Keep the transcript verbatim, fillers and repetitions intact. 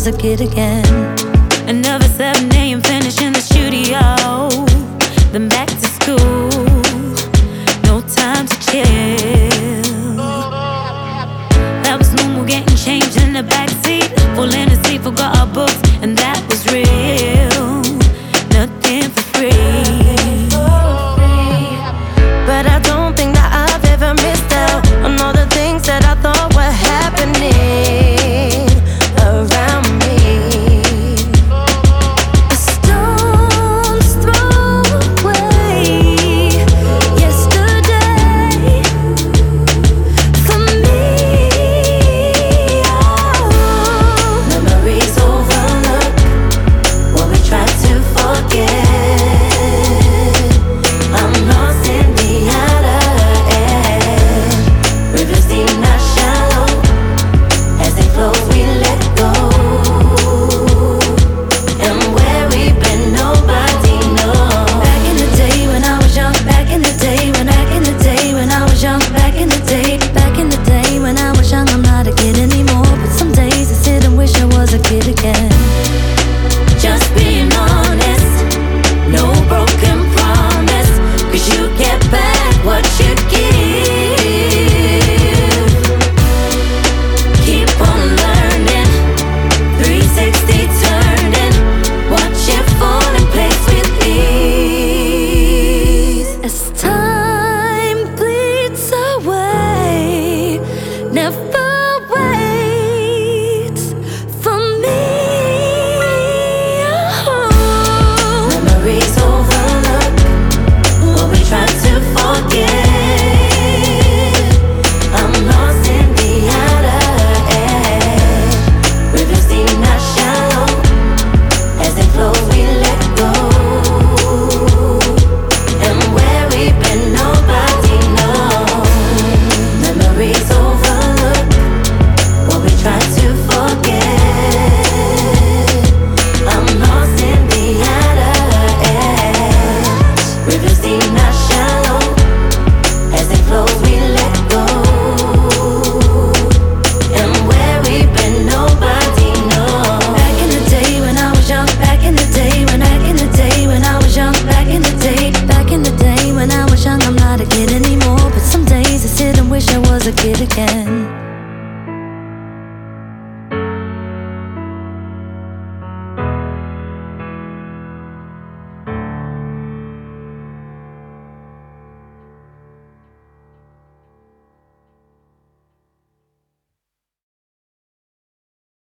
a kid again. Another seven a m finish in the studio, then back to school. No time to chill. That was normal, getting changed in the backseat, falling asleep, forgot our books, and that was real. Nothing for free. But I don't think that I've ever missed out on all the things that I thought were happening around me. A stone's throw away yesterday for me. Oh, memories overlook what we tried to forget. I'm lost in the outer edge. Rivers deep, not shallow. As they flow, we let go. And where we've been, nobody knows. Back in the day when I was young, back in the day when, back in the day when I was young, back in the day, back in the day when I was young. I'm not a kid anymore, but some days I sit and wish I was a kid again. Just being honest, no broken promise, 'cause you get back what you give. Keep on learning, three sixty turning, watch it fall in place with ease. As time bleeds away, never waits for me. Oh. Memories overlook what we tried to forget. I'm lost in the outer edge. Rivers deep, not shallow. As they flow, we let go. And where we've been, nobody knows. Memories overlook what we tried to forget. I'm lost in the outer edge. Rivers deep, not shallow. As they flow, we let go. And where we've been, nobody knows. Back in the day when I was young, back in the day when, back in the day when I was young, back in the day, back in the day when I was young. I'm not a kid anymore, but some days I sit and wish I was a kid again.